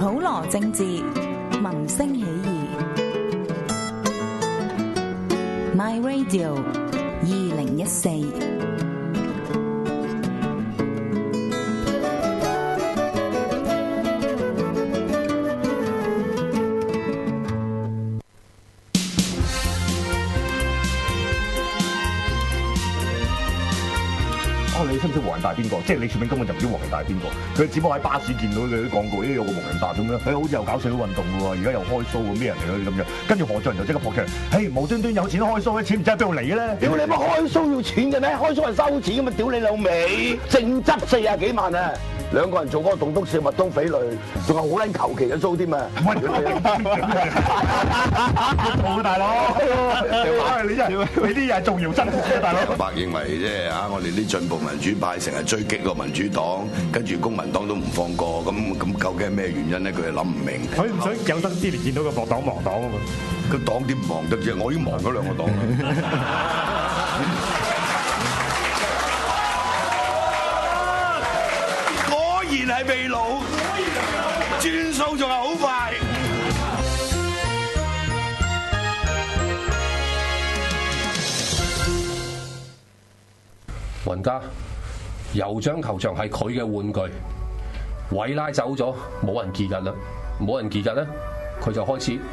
普羅政治，民聲起義。My Radio 2014。 你識唔識黃仁達邊個？即係李柱銘根本就唔知黃仁達係邊個，佢只不過喺巴士見到佢啲廣告，有個黃仁達咁樣，好似又搞社會運動嘅喎，而家又開 show 喎，咩人嚟嗰啲咁樣？跟住何俊仁就即刻撲出嚟，嘿，無端端有錢開 show，啲錢唔知喺邊度嚟嘅咧？ 屌你乜開 show 要錢嘅咩？開 show 係收錢嘅嘛？屌你老味，正執40幾萬啊！兩個人做嗰個棟篤笑麥當匪類，仲係好撚求其嘅 show 添啊！ 好大佬，你真係你啲嘢係重要真嘅大佬。 白認為即係我哋啲進步民主派成日追擊個民主黨，跟住公民黨都唔放過，咁究竟係咩原因咧？佢係諗唔明。 佢唔想有生之年見到個薄黨亡黨啊嘛！ 個黨點亡得啫？我已經亡咗兩個黨啦。果然係未老，轉數仲係好快。 雲家，酋長球場係佢嘅玩具，韋拉走咗，冇人結日啦，冇人結日咧，佢就開始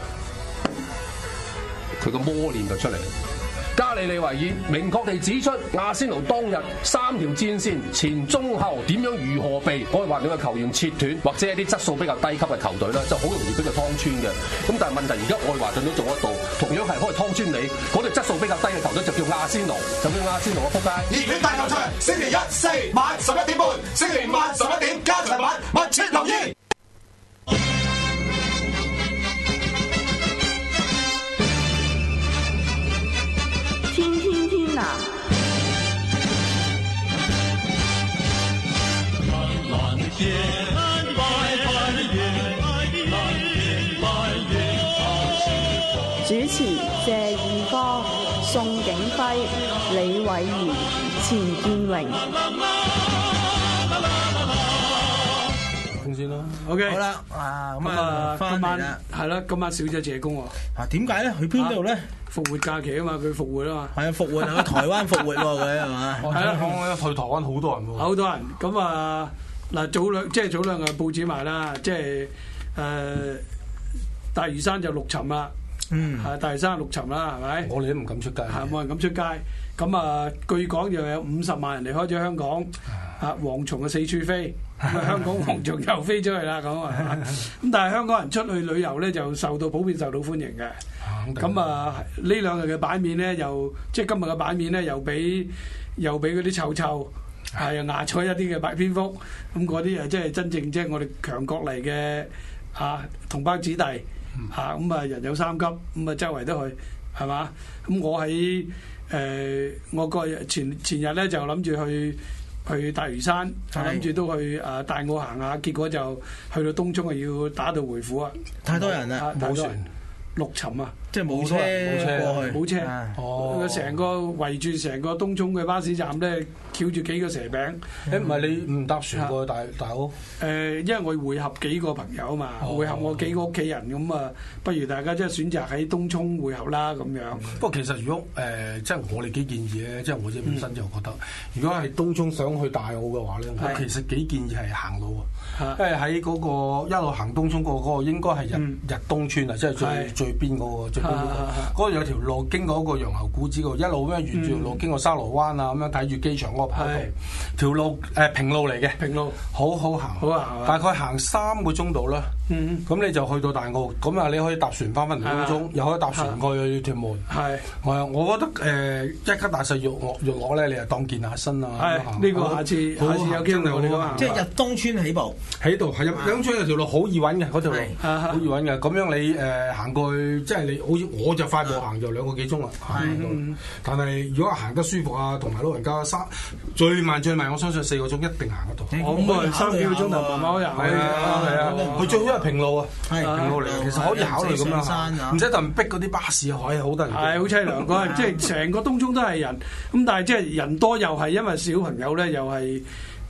佢個魔練就出嚟。加里利維爾明確地指出，阿仙奴當日3條戰線前中後點樣如何避，可以話你嘅球員切斷，或者一啲質素比較低級嘅球隊咧，就好容易俾佢劏穿嘅。咁但係問題而家愛華頓都做得到，同樣係可以劏穿你嗰隊質素比較低嘅球隊，就叫阿仙奴，就叫阿仙奴嘅撲街。 熱血大球場，星期1、4晚11點半，星期5晚11點加長版，密切留意。 主持謝義方、宋景輝、李偉賢、錢建榮。 先啦 ，OK， 好啦，咁啊， 今晚係啦，今晚少咗謝公喎。 點解咧？去邊度咧？ 復活假期啊嘛，佢復活啊嘛。 係啊，復活啊，台灣復活喎，佢係嘛？ 係啊， 我去台灣好多人喎。 好多人咁啊！嗱，早兩日報紙埋啦，即係大嶼山就陸沉啦。大嶼山陸沉啦，係咪？ 我哋都唔敢出街。 係冇人敢出街。咁啊，據講又有50萬人離開咗香港。蝗蟲啊四處飛，香港蝗蟲又飛出去啦，咁啊。咁但係香港人出去旅遊咧，就普遍受到歡迎嘅。咁啊，呢兩日嘅版面咧，即係今日嘅版面咧，又俾嗰啲臭臭。係啊，壓咗一啲嘅白蝙蝠，咁嗰啲即係真正即係我哋強國嚟嘅同胞子弟咁啊人有3急，咁啊周圍都去係嘛？咁我喺我個前日咧就諗住去大嶼山，諗住都去大澳行下，結果就去到東涌啊，要打道回府啊！ 太多人啦， 冇船陸沉啊！ 即係冇車過去， 冇車，成個圍住成個東涌嘅巴士站咧，翹住幾個蛇餅。 唔係你唔搭船過去大澳？ 因為我會合幾個朋友啊嘛，會合我幾個屋企人咁啊，不如大家即係選擇喺東涌會合啦咁樣。 不過其實如果即係我哋幾建議咧，即係我自己本身就覺得，如果係東涌想去大澳嘅話咧，我其實幾建議係行路啊，因為喺嗰個一路行東涌嗰個應該係日東村啊，即係最邊嗰個。嗰度有條路經過嗰個洋樓古寺嗰度，一路咁樣沿住條路經過沙螺灣啊，咁樣睇住機場嗰個跑道，條路平路嚟嘅， 平路好好行，大概行3個鐘度啦。咁你就去到大澳，咁啊你可以搭船翻嚟東涌，又可以搭船過去屯門。係，我覺得一家大細約我咧，你就當健下身啊。 係呢個下次有機會我哋講。 即係入東村起步， 喺度係入東村有條路好易揾嘅，嗰條路好易揾嘅。咁樣你行過去，即係你好似我就快步行就2個幾鐘啦。但係如果行得舒服啊，同埋老人家最慢，我相信4個鐘一定行得到。 咁啊3幾個鐘頭慢慢行。係啊， 佢最好係平路啊，平路嚟，其實可以考慮咁樣，唔使特別逼嗰啲巴士啊，可以好多人。 係好凄涼嗰，即係成個東涌都係人，咁但係即係人多又係因為小朋友咧，又係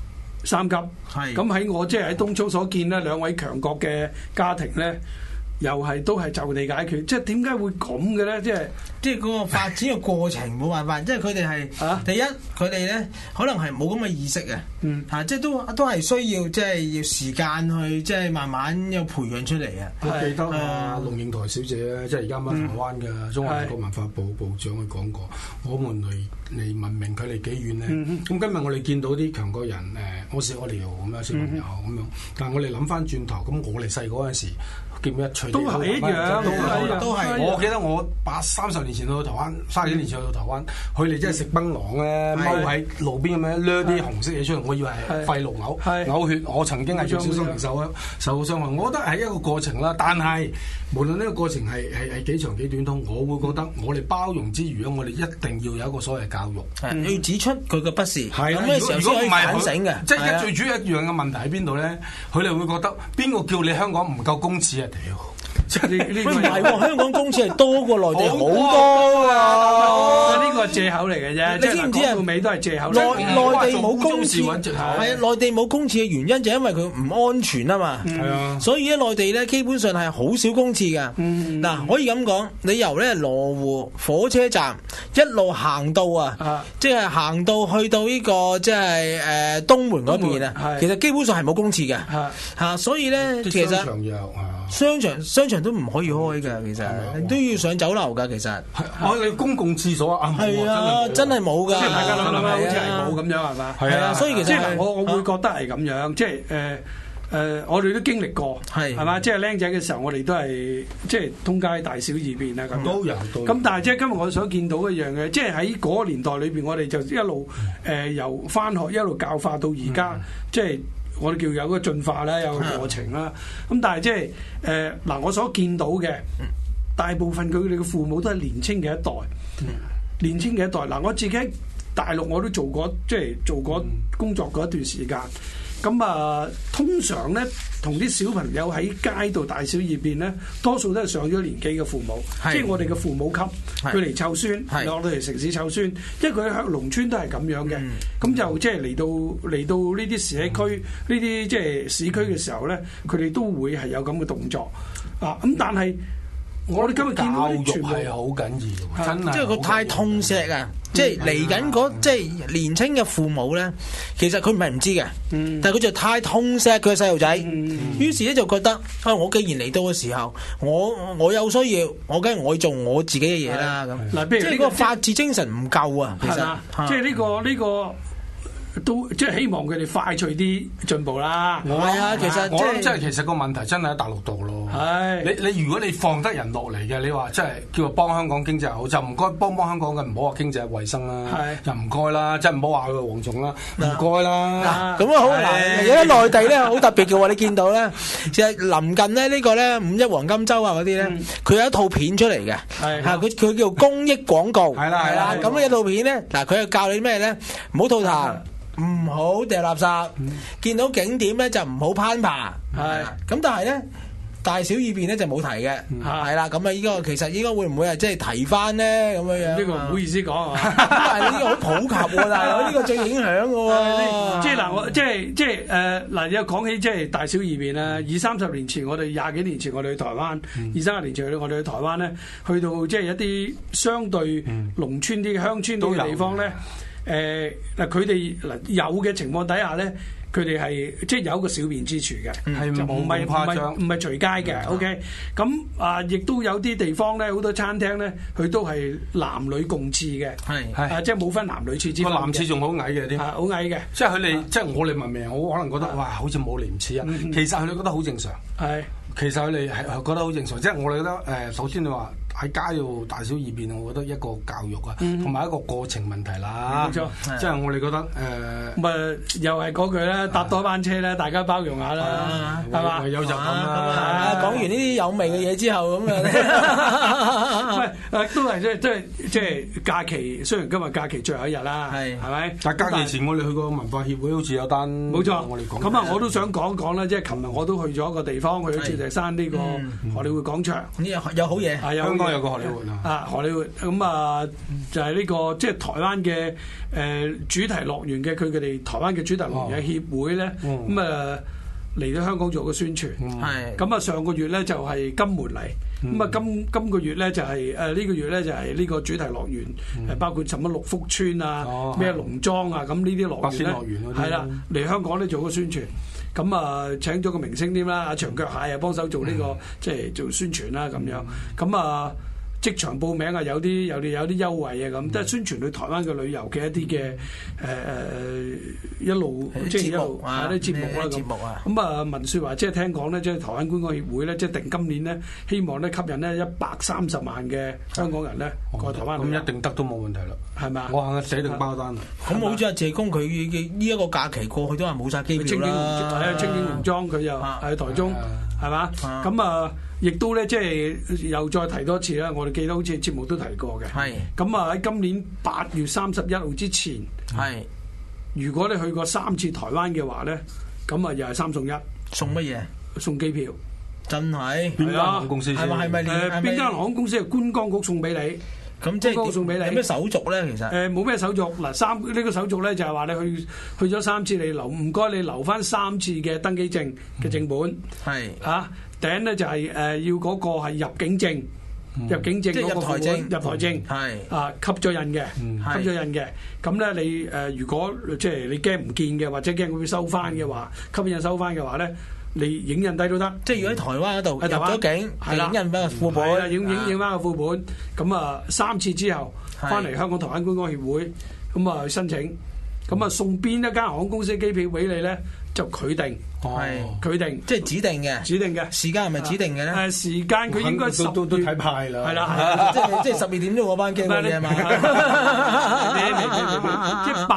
3級。咁喺我即係喺東涌所見咧，兩位強國嘅家庭咧，又係都係就地解決。即係點解會咁嘅咧？即係嗰個發展嘅過程冇辦法，即係佢哋係第一，佢哋咧可能係冇咁嘅意識啊，即係都係需要即係要時間去即係慢慢有培養出嚟啊！ 我記得龍應台小姐咧，即係而家喺台灣嘅中華民國文化部部長佢講過，我們離文明距離幾遠咧？咁今日我哋見到啲強國人我哋咁樣小朋友咁樣，但係我哋諗翻轉頭，咁我哋細個嗰陣時。 都係一樣， 都係。我記得我30年前去到台灣，30幾年前去到台灣，佢哋真係食檳榔咧，踎喺路邊咁樣掠啲紅色嘢出嚟，我以為係肺癆嘔血。我曾經係小心靈受到傷害。我覺得係一個過程啦，但係無論呢個過程係幾長幾短，我會覺得我哋包容之餘咧，我哋一定要有一個所謂教育， 要指出佢嘅不是。 係咁嘅時候先可以反省嘅。 即係最主要一樣嘅問題喺邊度咧？佢哋會覺得邊個叫你香港唔夠公廁啊？ 唔係喎，香港公廁係多過內地好多啊！ 呢個係藉口嚟嘅啫， 你知唔知啊？ 到尾都係藉口。 內地冇公廁，係啊，內地冇公廁嘅原因就因為佢唔安全啊嘛。係啊，所以咧內地咧基本上係好少公廁㗎。嗱，可以咁講，你由咧羅湖火車站一路行到即係行到去到呢個即係東門嗰邊啊，其實基本上係冇公廁嘅嚇，所以咧其實商場都唔可以開㗎，其實都要上酒樓㗎，其實。 我哋公共廁所係啊，真係冇㗎。 即係大家諗諗好似係冇咁樣係嘛？ 係啊，所以其實即係我會覺得係咁樣，即係我哋都經歷過係嘛？即係僆仔嘅時候，我哋都係即係通街大小二便啊咁。 都有。 咁但係即係今日我想見到一樣嘅，即係喺嗰個年代裏邊，我哋就一路由返學一路教化到而家，即係。我哋叫有個進化啦，有個過程啦。咁但係即係嗱，我所見到嘅大部分佢哋嘅父母都係年青嘅一代，年青嘅一代。嗱，我自己喺大陸我都做過，即係做過工作過一段時間。咁通常咧，同啲小朋友喺街度大小二便咧，多數都係上咗年紀嘅父母，即係我哋嘅父母級，佢嚟湊孫，落到嚟城市湊孫，因為佢喺農村都係咁樣嘅，咁就即係嚟到呢啲社區，呢啲即係市區嘅時候咧，佢哋都會係有咁嘅動作啊。咁但係我哋今日見到啲全部係好緊要，真係即係佢太痛錫啊！即係嚟緊嗰即係年青嘅父母咧，其實佢唔係唔知嘅，但係佢就太痛錫佢嘅細路仔，於是咧就覺得我既然嚟到嘅時候，我有需要，我梗係我做我自己嘅嘢啦咁。嗱，譬如呢個法治精神唔夠啊，其實即係呢個。都即係希望佢哋快脆啲進步啦。 係啊，其實我諗即係其實個問題真係喺大陸度咯。係你如果你放得人落嚟嘅，你話即係叫做幫香港經濟好，就唔該幫香港嘅，唔好話經濟衞生啦。係就唔該啦，即係唔好話佢黃總啦，唔該啦。 咁啊好嗱，而家內地咧好特別嘅喎，你見到咧，其實臨近咧呢個咧五一黃金週啊嗰啲咧，佢有一套片出嚟嘅，係佢叫公益廣告。係啦，咁呢一套片咧，嗱佢又教你咩咧？唔好吐痰。唔好掉垃圾，見到景點咧就唔好攀爬，係咁。但係咧大小二便咧就冇提嘅，係啦。咁啊，呢個其實應該會唔會係即係提翻咧咁樣樣？ 呢個唔好意思講啊， 但係呢個好普及喎，大佬呢個最影響嘅喎。 即係嗱，我即係嗱，有講起即係大小二便啦。20-30年前，我哋20幾年前我哋去台灣，20-30年前我哋去台灣咧，去到即係一啲相對農村啲、鄉村啲嘅地方咧。嗱，佢哋嗱有嘅情況底下咧，佢哋係即係有一個小便之處嘅，就唔係隨街嘅。OK，咁亦都有啲地方咧，好多餐廳咧，佢都係男女共廁嘅，係即係冇分男女廁之分。個男廁仲好矮嘅啲， 好矮嘅。 即係佢哋，即係我哋文明，我可能覺得哇，好似冇廉恥啊。其實佢哋覺得好正常。係，其實佢哋係覺得好正常。即係我哋覺得首先你話。喺街度大小二便，我覺得一個教育啊，同埋一個過程問題啦。冇錯，即係我哋覺得咪又係嗰句啦，搭多班車咧，大家包容下啦，係嘛？ 有就咁啦。 講完呢啲有味嘅嘢之後，咁啊， 都係即係假期。雖然今日假期最後一日啦，係咪？ 但假期前我哋去過文化協會，好似有單冇錯。 我哋講咁啊，我都想講講啦。即係琴日我都去咗一個地方，去咗鑽石山呢個荷里活廣場。 有好嘢， 有港有個荷里活啊，荷里活咁啊，就係呢個即係台灣嘅主題樂園嘅佢哋台灣嘅主題樂園嘅協會咧，咁啊嚟到香港做個宣傳。係咁啊，上個月咧就係金門嚟。咁啊，今個月咧就係呢個月咧就係呢個主題樂園，包括什麼六福村啊、咩農莊啊，咁呢啲樂園咧，係啦，嚟香港咧做個宣傳。咁啊請咗個明星添啦，阿長腳蟹啊幫手做呢個即係做宣傳啦咁樣。咁啊即場報名啊，有啲優惠啊咁，即係宣傳對台灣嘅旅遊嘅一啲嘅一路即係一路啲節目啦咁。咁啊文説話即係聽講咧，即係台灣觀光協會咧，即係定今年咧，希望咧吸引咧130萬嘅香港人咧過台灣。 咁一定得都冇問題啦， 係咪？ 我肯寫定包單。 咁好似阿謝公佢嘅呢一個假期過去都係冇晒機票啦。 清境農莊佢又喺台中係嘛？咁啊。亦都咧，即係又再提多次啦。我哋記得好似節目都提過嘅。係咁啊！喺今年8月31號之前，係如果你去過3次台灣嘅話咧，咁啊又係3送1。 送乜嘢？ 送機票。 真係邊間航空公司先？ 係咪邊間航空公司係觀光局送俾你？ 咁即係送俾你。有咩手續咧？其實冇咩手續。嗱呢個手續咧就係話你去咗3次，你留唔該你留翻3次嘅登機證嘅正本。係啊。頂咧就係要嗰個係入境證，入境證嗰個副本，入台證係啊吸咗印嘅，吸咗印嘅。咁咧你如果即係你驚唔見嘅，或者驚佢會收翻嘅話，吸印收翻嘅話咧，你影印低都得。即係如果喺台灣嗰度入咗境，影印翻個副本，影翻個副本。咁啊3次之後翻嚟香港台灣觀光協會，咁啊去申請，咁啊送邊一間航空公司機票俾你咧？就佢定，係佢定，即係指定嘅，時間係咪指定嘅咧？時間佢應該都睇派啦， 係啦， 即係12點鐘嗰班機嘅嘛。 即係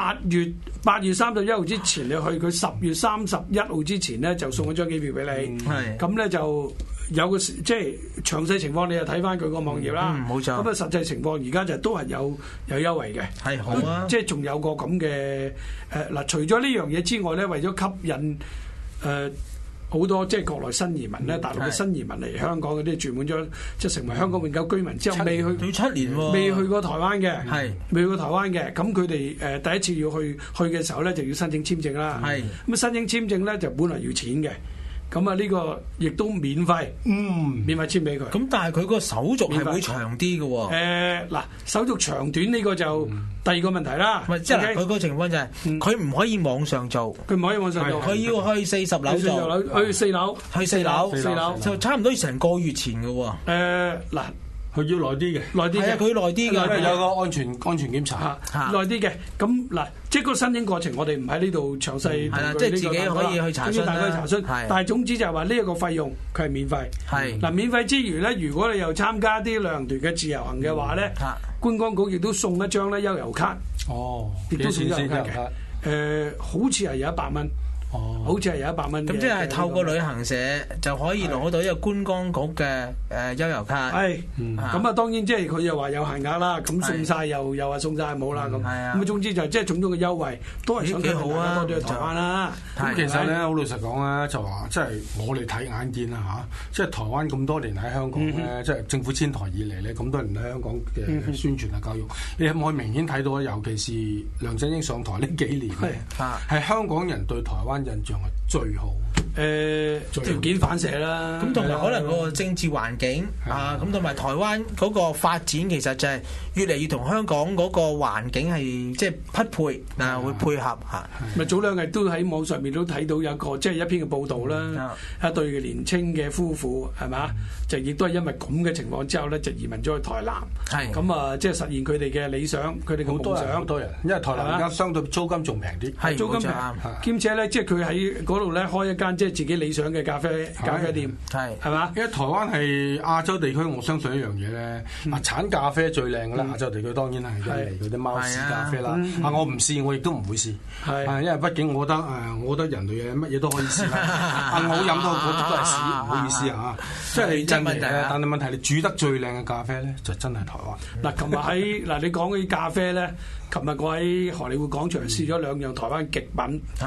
8月31號之前你去，佢10月31號之前咧就送一張機票俾你，咁咧就有個即係詳細情況，你就睇翻佢個網頁啦。冇錯。咁啊實際情況而家就都係有優惠嘅，係好啊，即係仲有個咁嘅嗱，除咗呢樣嘢之外咧，為咗吸引好多即係國內新移民咧，大陸嘅新移民嚟香港嗰啲住滿咗，即係成為香港永久居民之後，未去 7年喎， 未去過台灣嘅，係未去過台灣嘅，咁佢哋第一次要去嘅時候咧，就要申請簽證啦。係咁申請簽證咧就本來要錢嘅。咁啊呢個亦都免費，免費簽俾佢。 咁但係佢個手續係會長啲嘅喎。 嗱，手續長短呢個就第二個問題啦。 即係佢個情況就係佢唔可以網上做， 佢唔可以網上做， 佢要去40樓做， 去4樓， 去4樓，就差唔多要成個月前嘅喎。 嗱。 佢要耐啲嘅， 耐啲嘅， 佢耐啲嘅， 有個安全檢查， 耐啲嘅。咁嗱，即係個申請過程，我哋唔喺呢度詳細。 係啦，即係自己可以去查詢啦。 大家去查詢，但係總之就係話呢一個費用佢係免費。係嗱，免費之餘咧，如果你又參加啲旅行團嘅自由行嘅話咧，觀光局亦都送一張咧悠遊卡。哦，亦都送悠遊卡嘅。好似係有100蚊。哦，好似係有100蚊。 咁即係透過旅行社就可以攞到一個觀光局嘅悠遊卡。 係，咁啊當然即係佢又話有限額啦，咁送晒又話送晒冇啦咁。咁啊總之就即係種種嘅優惠都係想幾好啊，多啲去台灣啦。 咁其實咧好老實講啊，就話即係我哋睇眼見啦嚇，即係台灣咁多年喺香港咧，即係政府遷台以嚟咧，咁多年喺香港嘅宣傳啊教育，你可唔可以明顯睇到，尤其是梁振英上台呢幾年係香港人對台灣印象係最好， 條件反射啦。 咁同埋可能嗰個政治環境啊，咁同埋台灣嗰個發展其實就係越嚟越同香港嗰個環境係即係匹配啊，會配合嚇。 咪早2日都喺網上面都睇到有個即係一篇嘅報導啦，一對嘅年青嘅夫婦係嘛，就亦都係因為咁嘅情況之後咧，就移民咗去台南。係咁啊，即係實現佢哋嘅理想，佢哋嘅夢想。 好多人，因為台南而家相對租金仲平啲， 係租金平，兼且咧即係佢喺嗰度咧開一間即係自己理想嘅咖啡店，係嘛？因為台灣係亞洲地區，我相信一樣嘢咧，產咖啡最靚嘅啦。亞洲地區當然係印尼嗰啲貓屎咖啡啦。我唔試，我亦都唔會試，因為畢竟我覺得人類乜嘢都可以試啦。我好飲都係屎，唔好意思啊。即係真嘅，但係問題你煮得最靚嘅咖啡咧，就真係台灣。 嗱，琴日喺你講嗰啲咖啡咧，琴日我喺荷里活廣場試咗2樣台灣極品。係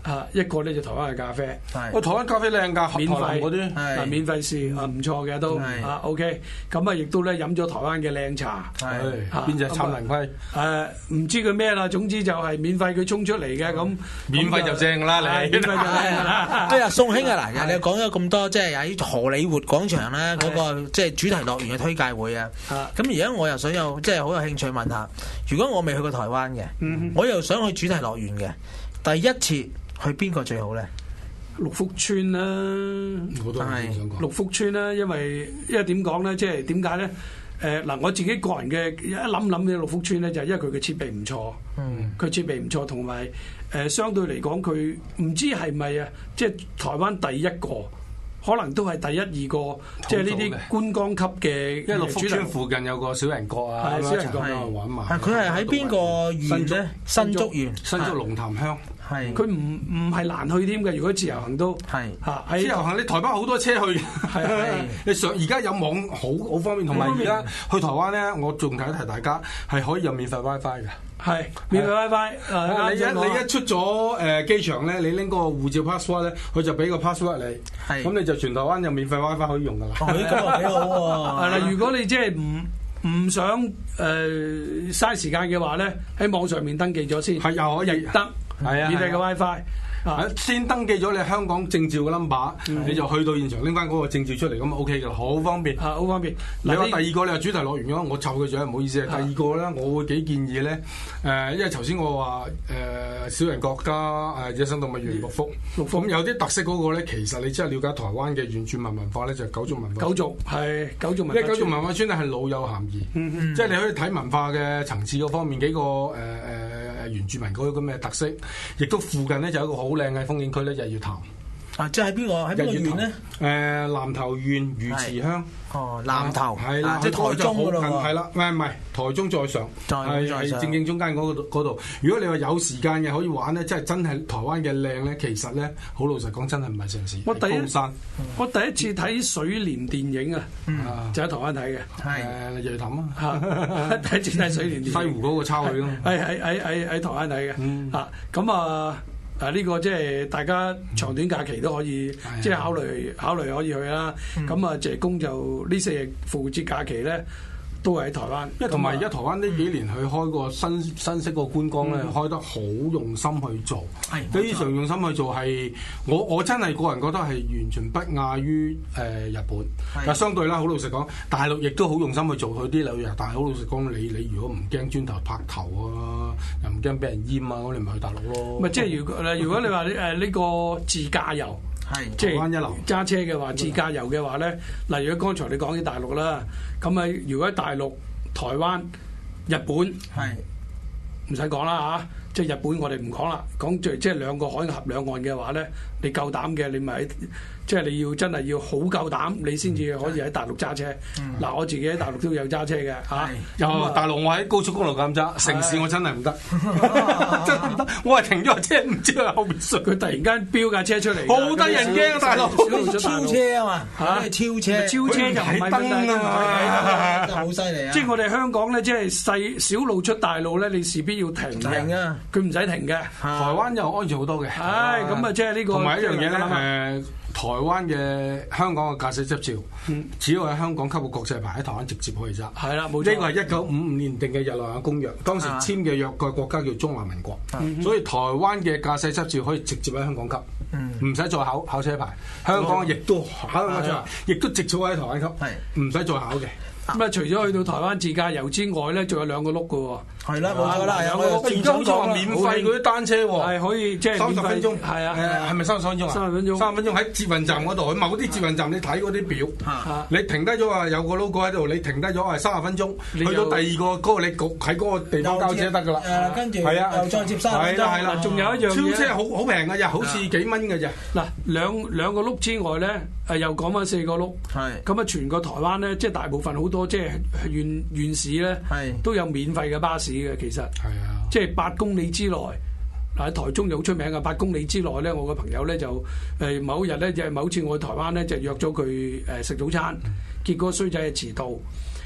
一個咧就台灣嘅咖啡。 台灣咖啡靚㗎， 免費嗰啲免費試唔錯嘅都OK。咁亦都咧飲咗台灣嘅靚茶。 邊隻燦爛輝？ 唔知佢咩啦，總之就係免費佢沖出嚟嘅咁。 免費就正啦，你免費就正啦。 哎呀，宋兄啊，嗱，你講咗咁多，即係喺荷里活廣場咧嗰個即係主題樂園嘅推介會啊。咁而家我又想即係好有興趣問下，如果我未去過台灣嘅，我又想去主題樂園嘅，第一次去邊個最好咧？ 六福村啦， 我都係想講六福村啦，因為點講咧，即係點解咧？嗱，我自己個人嘅一諗嘅六福村咧，就係因為佢嘅設備唔錯，佢設備唔錯，同埋相對嚟講，佢唔知係咪啊，即係台灣第一個。可能都係第一二個，即係呢啲觀光級嘅。 因為六福村附近有個小人國啊， 小人國啊玩埋。 佢係喺邊個縣咧？新竹縣， 新竹龍潭鄉。 係佢唔係難去添嘅，如果自由行都係嚇。 自由行你台北好多車去，係你上而家有網好方便，同埋而家去台灣咧，我仲提一提大家係可以有免費 WiFi 嘅。 係免費 WiFi， 你一出咗機場咧，你拎個護照 passport 咧，佢就俾個 passport 你，咁你就全台灣有免費 WiFi 可以用噶啦。 咁啊幾好喎！ 係啦，如果你即係唔想嘥時間嘅話咧，喺網上面登記咗先， 係又可以得，免費嘅 WiFi。 先登記咗你香港證照嘅 number，你就去到現場拎翻嗰個證照出嚟，咁 OK 嘅，好方便。 好方便。 你話第二個你話主題樂園嘅話，我湊佢咗，唔好意思啊。第二個咧，我會幾建議咧，因為頭先我話小人國家野生動物園六福，咁有啲特色嗰個咧，其實你真係了解台灣嘅原住民文化咧，就係九族文化。 九族係九族文化。 因為九族文化村咧係老有咸宜，即係你可以睇文化嘅層次嗰方面幾個原住民嗰個咩特色，亦都附近咧就有一個好靚嘅風景區咧，日月潭。 即係邊個喺邊個縣咧？ 南投縣魚池鄉。 南投係啦， 即係台中嗰度。 係啦，唔係台中再上，係正中間嗰度。如果你話有時間嘅可以玩咧，即係真係台灣嘅靚咧，其實咧好老實講，真係唔係城市。我第一次睇水簾電影啊，就喺台灣睇嘅。 日月潭啊， 第一次睇水簾電影。 西湖嗰個抄去咯。 喺台灣睇嘅。咁啊。呢個即係大家長短假期都可以，即係考慮可以去啦。咁啊，謝公就呢4日復活節假期咧，都係喺台灣。 因為同埋而家台灣呢幾年去開個新式個觀光咧，開得好用心去做，非常用心去做。係我真係個人覺得係完全不亞於日本。但相對啦，好老實講，大陸亦都好用心去做佢啲旅遊。但係好老實講，你如果唔驚磚頭拍頭啊，又唔驚俾人淹啊，咁你咪去大陸咯。 咪即係如果你話呢個自駕遊，即係揸車嘅話，自駕遊嘅話咧，例如剛才你講啲大陸啦，咁啊，如果喺大陸、台灣、日本唔使講啦嚇，即係日本我哋唔講啦，講即係兩個海峽兩岸嘅話咧，你夠膽嘅你咪喺。即係你要真係要好夠膽，你先至可以喺大陸揸車。嗱，我自己喺大陸都有揸車嘅嚇。 大陸我喺高速公路咁揸，城市我真係唔得，真係唔得。我係停咗車，唔知喺後面佢突然間飆架車出嚟， 好得人驚啊！大陸超車啊嘛嚇，超車就唔係燈啊嘛，好犀利啊！ 即係我哋香港咧，即係小路出大路咧，你事必要停啊！ 佢唔使停嘅。 台灣又安全好多嘅。 咁啊，即係呢個同埋一樣嘢咧台灣嘅香港嘅駕駛執照，只要喺香港級嘅國際牌，喺台灣直接可以揸。 係啦，冇錯。 呢個係1955年定嘅日內瓦公約，當時簽嘅約嘅國家叫中華民國，所以台灣嘅駕駛執照可以直接喺香港級，唔使再考車牌。香港亦都考香港車牌，亦都直接喺台灣級，唔使再考嘅。 咁啊，除咗去到台灣自駕遊之外咧，仲有2個轆嘅喎。 係啦，冇錯啦，有個而家好似話免費嗰啲單車喎， 係可以即係 30分鐘，係啊，係咪30分鐘啊？30分鐘喺捷運站嗰度，喺某啲捷運站你睇嗰啲表，你停低咗話有個 logo 喺度，你停低咗係30分鐘，去到第二個嗰個你喺嗰個地方交車得㗎啦。 跟住係啊，又再接30分鐘。 係啦，仲有一樣嘢，超車好平㗎咋，好似幾蚊㗎咋。 嗱，兩個轆之外咧，又講翻4個轆。係咁啊，全個台灣咧，即係大部分好多即係縣市咧，都有免費嘅巴士嘅，其實。即係8公里之內，喺台中就好出名嘅。8公里之內咧，我個朋友咧就某日咧，就某次我去台灣咧就約咗佢食早餐，結果衰仔係遲到。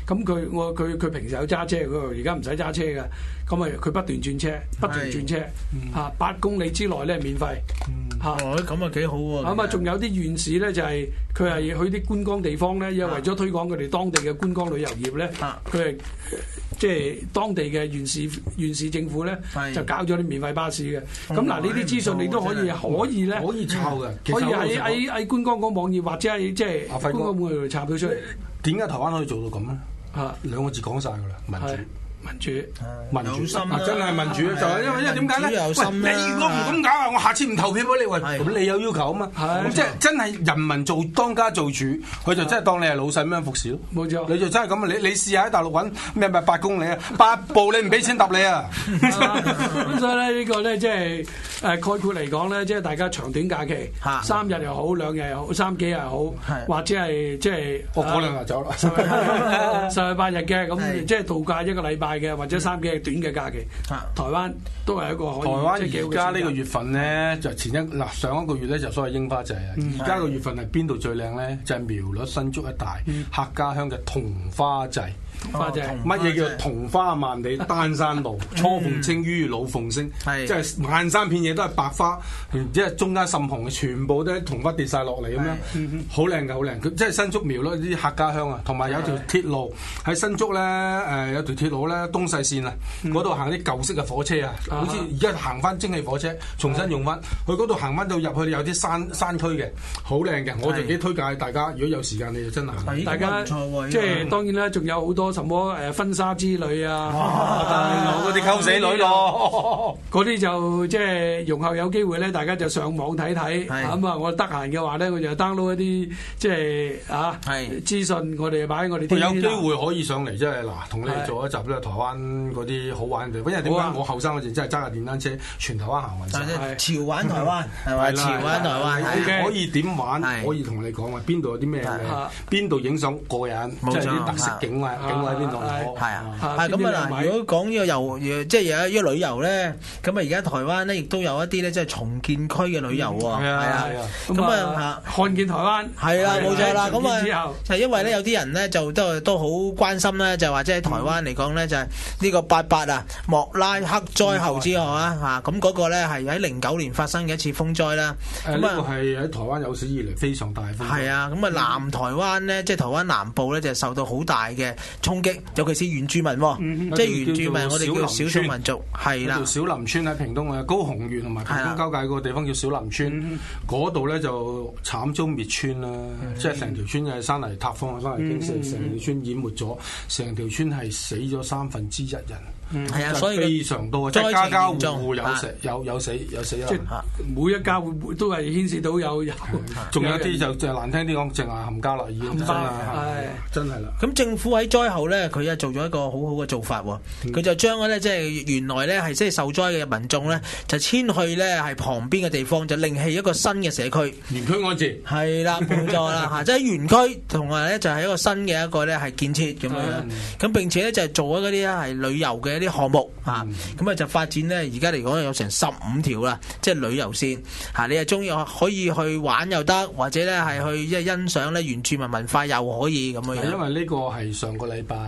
咁佢平時有揸車，佢而家唔使揸車嘅，咁啊佢不斷轉車，嚇8公里之內咧免費嚇。 咁啊幾好喎！ 咁啊仲有啲縣市咧就係佢係去啲觀光地方咧，因為為咗推廣佢哋當地嘅觀光旅遊業咧，佢係即係當地嘅縣市政府咧就搞咗啲免費巴士嘅。咁嗱呢啲資訊你都可以咧可以抄嘅， 可以喺觀光局網頁或者係即係觀光局度插到出嚟。 點解台灣可以做到咁咧？兩個字講晒㗎啦，民主心啊！ 真係民主，就係因為點解咧？喂，你如果唔咁搞啊，我下次唔投票俾你。喂，咁你有要求啊嘛？咁即係真係人民做當家做主，佢就真係當你係老細咁樣服侍咯。 冇錯， 你就真係咁啊！你試下喺大陸揾咩8公里啊，8步你唔俾錢揼你啊！ 咁所以咧呢個咧即係概括嚟講咧，即係大家長短假期3日又好，2日又好，3幾日又好，或者係即係我嗰2日走啦 ，10日8日嘅咁，即係度假1個禮拜嘅，或者3幾日短嘅假期，台灣都係一個可以。 台灣而家呢個月份咧，就上一個月咧就所謂櫻花季啊，而家個月份係邊度最靚咧？就係苗栗新竹一帶客家鄉嘅桐花季。乜嘢叫桐花萬里丹山路，初逢青於老鳳聲，即係漫山遍野都係白花，然之後中間滲紅嘅，全部都係桐花跌晒落嚟咁樣，好靚嘅好靚。佢即係新竹苗咯，啲客家鄉啊，同埋有條鐵路喺新竹咧，有條鐵路咧東勢線啊，嗰度行啲舊式嘅火車啊，好似而家行翻蒸汽火車，重新用翻，去嗰度行翻到入去有啲山區嘅，好靚嘅。我自己推介大家，如果有時間你就真係行。 大家即係當然啦，仲有好多什麼婚紗之旅啊， 嗰啲溝死女咯， 嗰啲就即係容後有機會咧，大家就上網睇睇。咁啊，我得閒嘅話咧，我就 download 一啲即係資訊，我哋擺喺我哋。 有機會可以上嚟，即係嗱，同你做一集咧，台灣嗰啲好玩嘅地方。因為點解我後生嗰陣真係揸架電單車全台灣行勻晒， 潮玩台灣係咪？潮玩台灣可以點玩？可以同你講話邊度有啲咩靚，邊度影相過癮，即係啲特色景位邊度。 係啊，咁啊嗱，如果講呢個遊，即係有一個旅遊咧，咁啊而家台灣咧亦都有一啲咧，即係重建區嘅旅遊喎。係啊，咁啊看見台灣係啦，冇錯啦。咁啊就因為咧有啲人咧就都好關心咧，就話即係台灣嚟講咧就係呢個88啊莫拉克災後之後啊嚇，咁嗰個咧係喺09年發生嘅一次風災啦。 咁啊係喺台灣有史以嚟非常大風災。 係啊，咁啊南台灣咧，即係台灣南部咧就受到好大嘅衝擊。尤其是原住民，即係原住民，我哋叫少數民族，係啦。 小林村喺屏東嘅高雄縣同埋屏東交界嗰個地方叫小林村，嗰度咧就慘遭滅村啦，即係成條村係山泥塌方、山泥傾瀉，成條村淹沒咗，成條村係死咗1/3人。 係啊，所以非常多，即係家家戶戶有死人， 每一家戶都係牽涉到有， 仲有啲就難聽啲講，淨係冚家啦，已經真係啦。 咁政府喺災後咧，佢又做咗一個好好嘅做法喎，佢就將咧即係原來咧係即係受災嘅民眾咧，就遷去咧係旁邊嘅地方，就另起一個新嘅社區， 原區安置。係啦，冇錯啦嚇，即係原區同埋咧就係一個新嘅一個咧係建設咁樣，咁並且咧就係做咗嗰啲咧係旅遊嘅啲項目啊，咁啊就發展咧，而家嚟講有成15條啦，即係旅遊線嚇，你係中意可以去玩又得，或者咧係去即係欣賞咧原住民文化又可以咁樣。 因為呢個係上個禮拜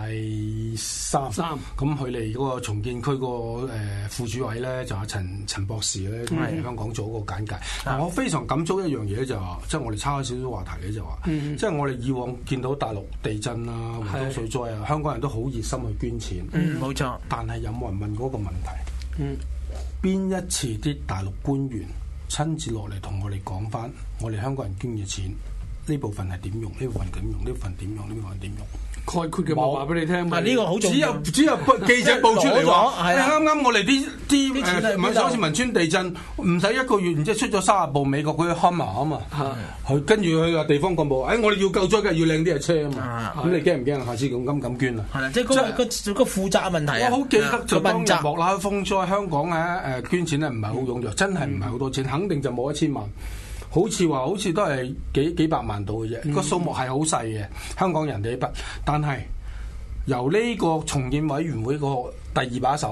3，咁佢哋嗰個重建區個副主委咧就阿陳博士咧喺香港做嗰個簡介。我非常感觸一樣嘢就話，即係我哋岔開少少話題嘅就話，即係我哋以往見到大陸地震啊、雲東水災啊，香港人都好熱心去捐錢。 冇錯。 但係有冇人問嗰個問題？邊一次啲大陸官員親自落嚟同我哋講翻，我哋香港人捐嘅錢呢部分係點用？呢部分點用？呢部分點用？呢部分點用？ 概括嘅冇話俾你聽， 呢個好重要。 只有記者報出嚟話，啱我哋啲唔係好似汶川地震，唔使1個月，然之後出咗30部美國嗰啲 Hummer 啊嘛，佢跟住佢話地方幹部，我哋要救災嘅要靚啲嘅車啊嘛，咁你驚唔驚？下次咁捐啊？ 係啦，即係個負責問題。 我好記得就當日莫拉克風災，香港咧捐錢咧唔係好踴躍，真係唔係好多錢，肯定就冇1000萬。好似都係幾百萬度嘅啫，個數目係好細嘅，香港人哋一筆。但係由呢個重建委員會個第2把手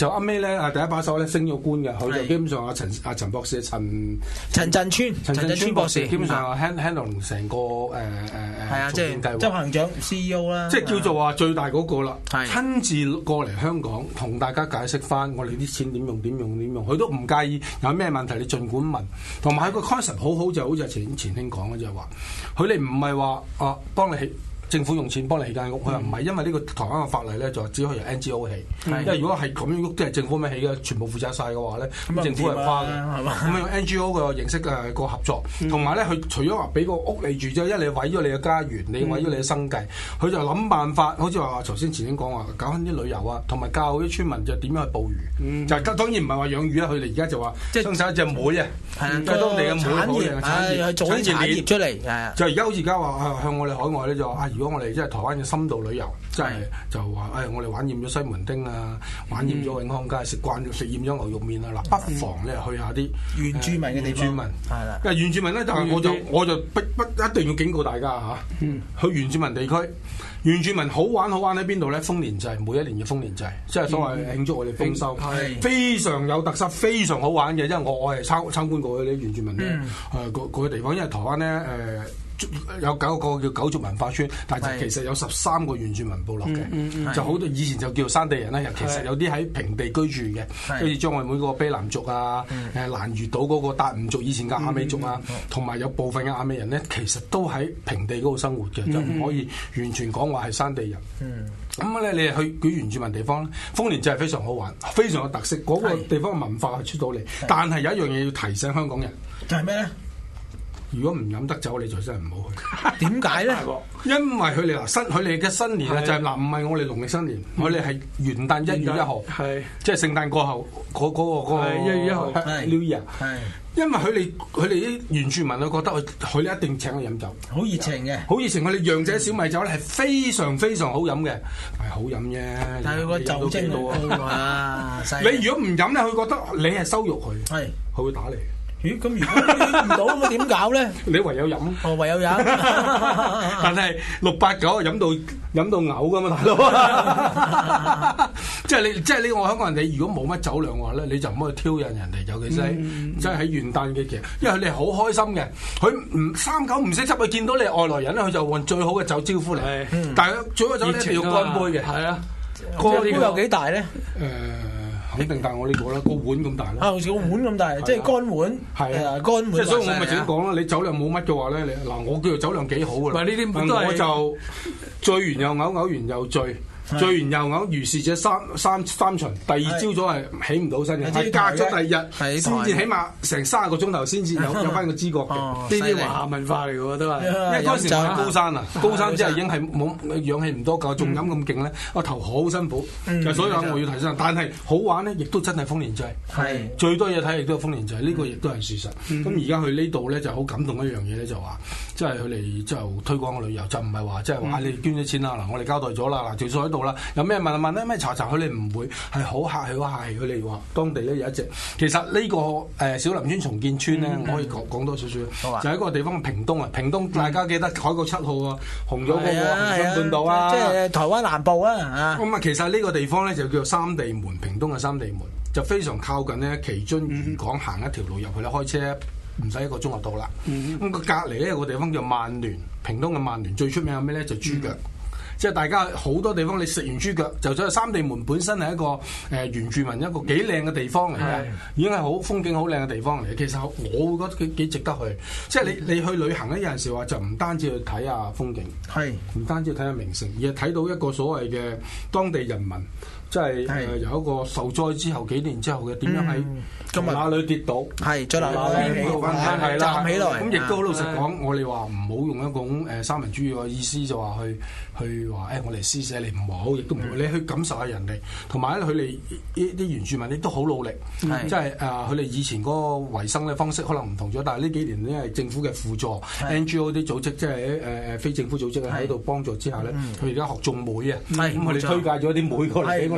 就啱尾咧第一把手咧升咗官嘅，佢就基本上阿陳博士陳振川博士基本上 handle 成個係啊，即係執行長 CEO 啦， 即係叫做話最大嗰個啦，親自過嚟香港同大家解釋翻我哋啲錢點用，佢都唔介意有咩問題你盡管問，同埋佢個 concept 好就好似前兄講嘅就係話，佢哋唔係話幫你起。政府用錢幫你起間屋，佢話唔係，因為呢個台灣嘅法例咧就只可以由 NGO 起，因為如果係咁樣屋都係政府咩起嘅，全部負責晒嘅話咧，咁政府係花嘅，咁用 NGO 嘅形式個合作，同埋咧佢除咗話俾個屋你住之後，因為你毀咗你嘅家園，你毀咗你嘅生計，佢就諗辦法，好似話頭先前先講話搞翻啲旅遊啊，同埋教啲村民就點樣去捕魚，就當然唔係話養魚啦，佢哋而家就話生產一隻梅啊，當地嘅梅好靚嘅產業， 做啲產業出嚟， 就而家話向我哋海外咧就話如果我哋即係台灣嘅深度旅遊，即係就話我哋玩厭咗西門町啊，玩厭咗永康街，食厭咗牛肉面啊，嗱，不妨咧去下啲原住民嘅地方，係啦。 因為原住民咧，但係我就不一定要警告大家嚇，去原住民地區，原住民好玩喺邊度咧？豐年祭，每一年嘅豐年祭，即係所謂慶祝我哋豐收，非常有特色，非常好玩嘅。因為我係參觀過嗰啲原住民嘅嗰個地方，因為台灣咧有9個叫九族文化村，但係其實有13個原住民部落嘅，就好多以前就叫山地人啦。其實有啲喺平地居住嘅，好似將愛妹嗰個卑南族啊，蘭嶼島嗰個達悟族以前嘅阿美族啊，同埋有部分嘅阿美人咧，其實都喺平地嗰度生活嘅，就唔可以完全講話係山地人。咁咧，你去嗰原住民地方咧，豐年祭係非常好玩，非常有特色，嗰個地方嘅文化係出到嚟。但係有一樣嘢要提醒香港人， 就係咩咧？ 如果唔飲得酒，你就真係唔好去。 點解咧？ 因為佢哋佢哋嘅新年啊，就係唔係我哋農曆新年，佢哋係元旦1月1號，即係聖誕過後嗰個 1月1號 New Year。因為佢哋啲原住民覺得佢哋一定請佢飲酒， 好熱情嘅， 好熱情。佢哋釀製小米酒咧係非常非常好飲嘅，係好飲啫。 但係佢個酒精好高啊！ 你如果唔飲咧，佢覺得你係羞辱佢，佢會打你。 咦？咁如果唔到咁點搞咧？ 你唯有飲， 唯有飲。 但係689飲到嘔噶嘛，大佬。即係你我香港人，你如果冇乜酒量嘅話咧，你就唔可以挑釁人哋，尤其是即係喺元旦嘅期，因為佢哋好開心嘅。佢唔3九唔識執，佢見到你外來人咧，佢就換最好嘅酒招呼你。但係最好酒一定要乾杯嘅。係啊， 個杯有幾大咧？ 肯定大我呢個啦，個碗咁大啦。 好似個碗咁大，即係乾碗。係啊，乾碗。 即係所以我咪自己講啦，你酒量冇乜嘅話咧，我叫做酒量幾好㗎啦。 呢啲都係我就醉完又嘔，嘔完又醉。醉完又嘔，如是者三巡，第二朝早係起唔到身嘅，係隔咗第二日先至起碼成30個鐘頭先至有翻個知覺嘅。 呢啲華夏文化嚟嘅喎都係， 因為嗰陣時我喺高山啊，高山之後已經係冇氧氣唔多夠，仲飲咁勁咧，個頭好辛苦。所以我要提醒，但係好玩咧，亦都真係豐年祭，最多嘢睇亦都係豐年祭，呢個亦都係事實。咁而家去呢度咧就好感動一樣嘢咧，就話即係佢哋就推廣個旅遊，就唔係話即係話你捐咗錢啦，嗱我哋交代咗啦，嗱條數喺度啦，有咩問咧咩查，佢哋唔會係好客氣，佢哋話當地咧有一隻，其實呢個小林村重建村咧，我可以講多少少，就喺嗰個地方屏東啊，屏東大家記得海角7號啊，紅咗嗰個恆春半島啊， 即係台灣南部啊， 咁啊，其實呢個地方咧就叫做三地門，屏東嘅三地門就非常靠近咧旗津漁港，行一條路入去咧，開車唔使1個鐘就到啦。咁個隔離咧有個地方叫萬聯，屏東嘅萬聯最出名係咩咧？就豬腳。即係大家好多地方，你食完豬腳就走去三地門，本身係一個原住民一個幾靚嘅地方嚟嘅，已經係好風景好靚嘅地方嚟嘅。其實我會覺得幾值得去。即係你去旅行咧，有陣時話就唔單止去睇下風景，唔單止睇下名勝，而係睇到一個所謂嘅當地人民，即係有一個受災之後幾年之後嘅點樣喺哪裏跌倒， 再留係啦， 站起來。 咁亦都好老實講，我哋話唔好用一種三民主義嘅意思，就話去話我嚟施捨你唔好，亦都唔好。你去感受下人哋，同埋咧佢哋啲原住民亦都好努力，即係佢哋以前嗰個維生嘅方式可能唔同咗，但係呢幾年因為政府嘅輔助 NGO 啲組織，即係非政府組織喺度幫助之下咧，佢而家學種梅啊，咁佢哋推介咗啲梅過嚟俾我哋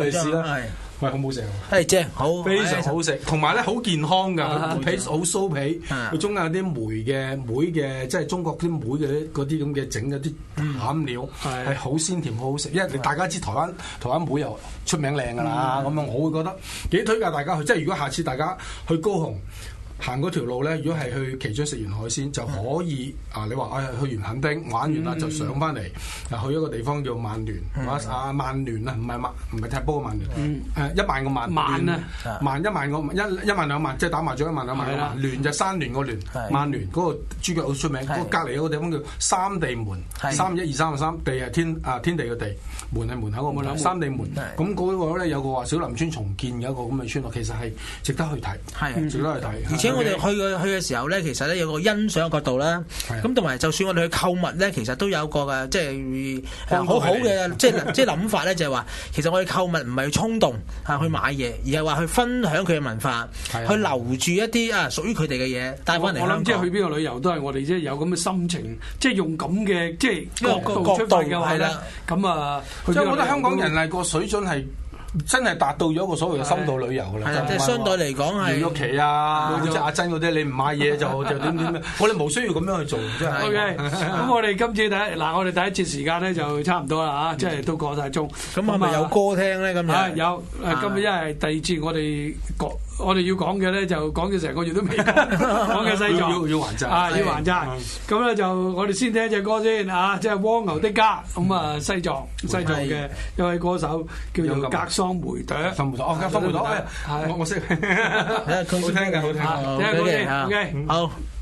嚟試啦。喂，好唔好食啊？ 係正，好非常好食，同埋咧好健康㗎，皮好酥皮， 啊佢中間有啲梅嘅，即係中國啲梅嘅嗰啲咁嘅整嗰啲餡料，係好鮮甜，好好食。因為大家知台灣梅又出名靚㗎啦，咁樣我會覺得幾推介大家去。即係如果下次大家去高雄行嗰條路咧，如果係去旗津食完海鮮，就可以你話去完墾丁玩完啦，就上翻嚟去一個地方叫曼聯，曼聯啊，唔係踢波嘅曼聯，1萬個萬萬啊，1萬2萬，即係打麻雀1萬2萬個萬，聯就山聯個聯，曼聯嗰個豬腳好出名，嗰個隔離有個地方叫三地門，31233地係天地嘅地，門係門口個門，三地門，咁嗰個咧有個話小林村重建有一個咁嘅村落，其實係值得去睇，值得去睇， 而且我哋去嘅時候咧，其實咧有個欣賞嘅角度啦。咁同埋，就算我哋去購物咧，其實都有個嘅，即係好好嘅，即係諗法咧，就係話，其實我哋購物唔係衝動去買嘢，而係話去分享佢嘅文化，去留住一啲屬於佢哋嘅嘢帶翻嚟香港。 我諗即係去邊個旅遊都係我哋即係有咁嘅心情，即係用咁嘅即係角度出發嘅話咧，咁啊， 即係我覺得香港人係個水準係。真係達到咗一個所謂嘅深度旅遊㗎啦， 即係相對嚟講係玉琪啊，即係阿珍嗰啲，你唔買嘢就點，我哋冇需要咁樣去做，真係。 OK，咁我哋今次我哋第一節時間咧就差唔多啦嚇，即係都過晒鐘。咁係咪有歌聽咧？今日有，今日因為第二節我哋要講嘅咧就講咗成個月都未講嘅西藏， 要還債要還債。咁咧就我哋先聽一隻歌先嚇，即係蝸牛的家。咁啊西藏嘅一位歌手叫做格桑梅朵。格桑梅朵， 我識，好聽嘅，好聽嘅。 聽歌先，OK， 好。